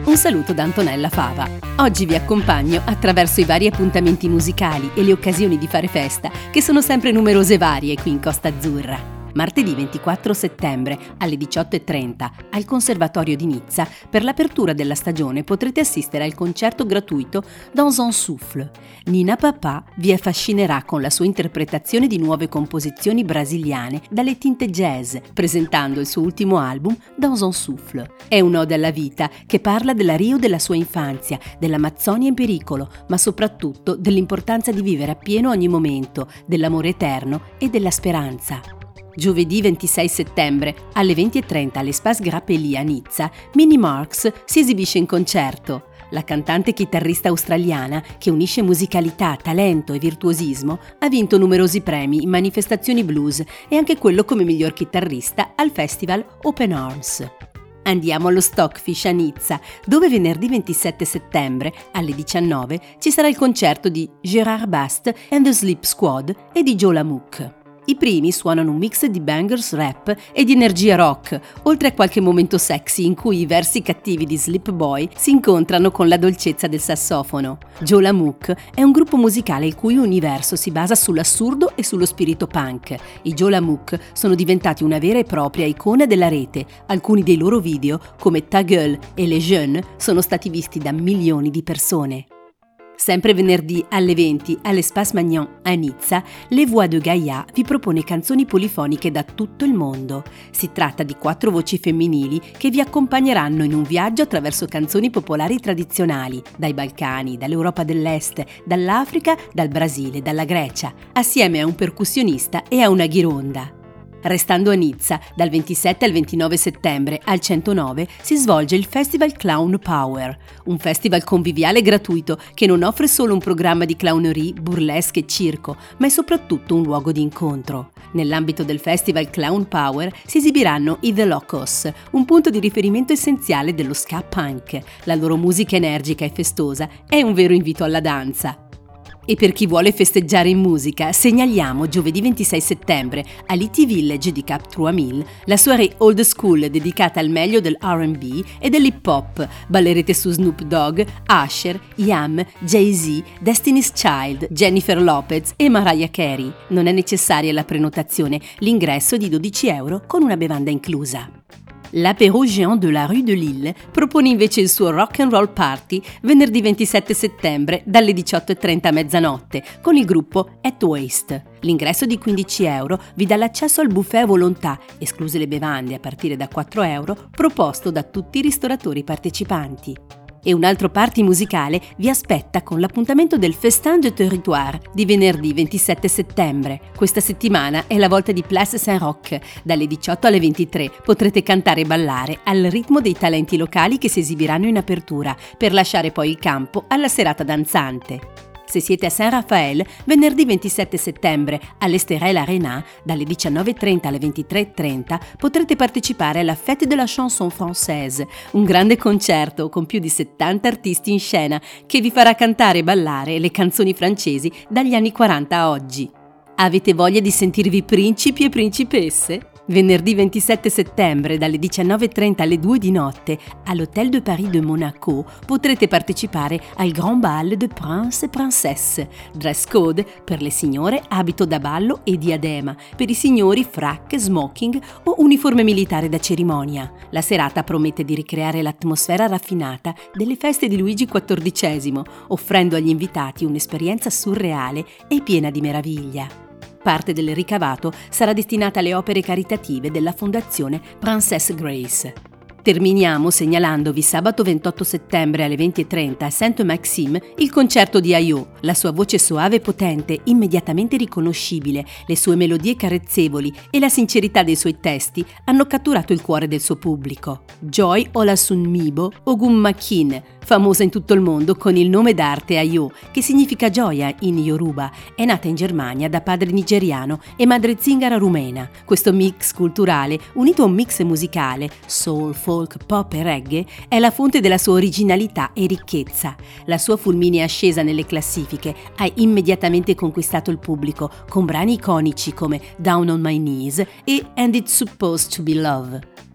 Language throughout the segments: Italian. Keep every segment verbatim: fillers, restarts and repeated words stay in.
Un saluto da Antonella Fava. Oggi vi accompagno attraverso i vari appuntamenti musicali e le occasioni di fare festa, che sono sempre numerose e varie qui in Costa Azzurra. Martedì ventiquattro settembre alle diciotto e trenta al Conservatorio di Nizza, per l'apertura della stagione potrete assistere al concerto gratuito Dans un souffle. Nina Papà vi affascinerà con la sua interpretazione di nuove composizioni brasiliane dalle tinte jazz, presentando il suo ultimo album Dans un souffle. È un'ode alla vita che parla della Rio della sua infanzia, dell'Amazzonia in pericolo, ma soprattutto dell'importanza di vivere appieno ogni momento, dell'amore eterno e della speranza. Giovedì ventisei settembre alle venti e trenta all'Espace Grappelli a Nizza, Minnie Marks si esibisce in concerto. La cantante chitarrista australiana, che unisce musicalità, talento e virtuosismo, ha vinto numerosi premi in manifestazioni blues e anche quello come miglior chitarrista al festival Open Arms. Andiamo allo Stockfish a Nizza, dove venerdì ventisette settembre alle diciannove ci sarà il concerto di Gérard Bast and the Sleep Squad e di Joe Lamouche. I primi suonano un mix di bangers rap e di energia rock, oltre a qualche momento sexy in cui i versi cattivi di Sleep Boy si incontrano con la dolcezza del sassofono. Joe Lamouche è un gruppo musicale il cui universo si basa sull'assurdo e sullo spirito punk. I Joe Lamouche sono diventati una vera e propria icona della rete. Alcuni dei loro video, come Ta Gueule e Les Jeunes, sono stati visti da milioni di persone. Sempre venerdì alle venti all'Espace Magnan a Nizza, Les Voix de Gaïa vi propone canzoni polifoniche da tutto il mondo. Si tratta di quattro voci femminili che vi accompagneranno in un viaggio attraverso canzoni popolari tradizionali, dai Balcani, dall'Europa dell'Est, dall'Africa, dal Brasile, dalla Grecia, assieme a un percussionista e a una ghironda. Restando a Nizza, dal ventisette al ventinove settembre al centonove si svolge il Festival Clown Power, un festival conviviale gratuito che non offre solo un programma di clownerie, burlesque e circo, ma è soprattutto un luogo di incontro. Nell'ambito del Festival Clown Power si esibiranno i The Locos, un punto di riferimento essenziale dello ska punk. La loro musica energica e festosa è un vero invito alla danza. E per chi vuole festeggiare in musica, segnaliamo giovedì ventisei settembre all'I T Village di Cap Trois Mille la soirée old school dedicata al meglio del R and B e dell'hip hop. Ballerete su Snoop Dogg, Usher, Yam, Jay-Z, Destiny's Child, Jennifer Lopez e Mariah Carey. Non è necessaria la prenotazione, l'ingresso è di dodici euro con una bevanda inclusa. L'Apéro Géant de la Rue de Lille propone invece il suo Rock and Roll Party venerdì ventisette settembre dalle diciotto e trenta a mezzanotte con il gruppo At Waste. L'ingresso di quindici euro vi dà l'accesso al buffet a volontà, escluse le bevande a partire da quattro euro, proposto da tutti i ristoratori partecipanti. E un altro party musicale vi aspetta con l'appuntamento del Festin de Territoire di venerdì ventisette settembre. Questa settimana è la volta di Place Saint-Roch. Dalle diciotto alle ventitré potrete cantare e ballare al ritmo dei talenti locali che si esibiranno in apertura, per lasciare poi il campo alla serata danzante. Se siete a Saint-Raphaël, venerdì ventisette settembre all'Esterel Arena, dalle diciannove e trenta alle ventitré e trenta, potrete partecipare alla Fête de la Chanson Française, un grande concerto con più di settanta artisti in scena che vi farà cantare e ballare le canzoni francesi dagli anni quaranta a oggi. Avete voglia di sentirvi principi e principesse? Venerdì ventisette settembre dalle diciannove e trenta alle due di notte all'Hôtel de Paris de Monaco potrete partecipare al Grand Bal de Prince et Princesse. Dress code: per le signore abito da ballo e diadema, per i signori frac, smoking o uniforme militare da cerimonia. La serata promette di ricreare l'atmosfera raffinata delle feste di Luigi quattordicesimo, offrendo agli invitati un'esperienza surreale e piena di meraviglia. Parte del ricavato sarà destinata alle opere caritative della Fondazione Princess Grace. Terminiamo segnalandovi sabato ventotto settembre alle venti e trenta a Sainte-Maxime il concerto di Ayo. La sua voce soave e potente, immediatamente riconoscibile, le sue melodie carezzevoli e la sincerità dei suoi testi hanno catturato il cuore del suo pubblico. Joy Olasunmibo Ogunmakin, famosa in tutto il mondo con il nome d'arte Ayo, che significa gioia in Yoruba, è nata in Germania da padre nigeriano e madre zingara rumena. Questo mix culturale, unito a un mix musicale, soul, folk, pop e reggae, è la fonte della sua originalità e ricchezza. La sua fulminea ascesa nelle classifiche ha immediatamente conquistato il pubblico con brani iconici come Down on My Knees e And It's Supposed to Be Love.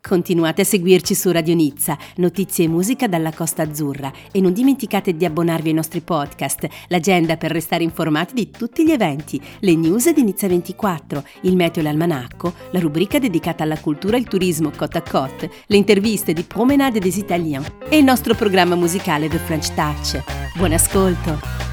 Continuate a seguirci su Radio Nizza, notizie e musica dalla Costa Azzurra e non dimenticate di abbonarvi ai nostri podcast, l'agenda per restare informati di tutti gli eventi, le news di Nizza ventiquattro, il meteo e l'almanacco, la rubrica dedicata alla cultura e il turismo Côte à Côte, le interviste di Promenade des Italiens e il nostro programma musicale The French Touch. Buon ascolto!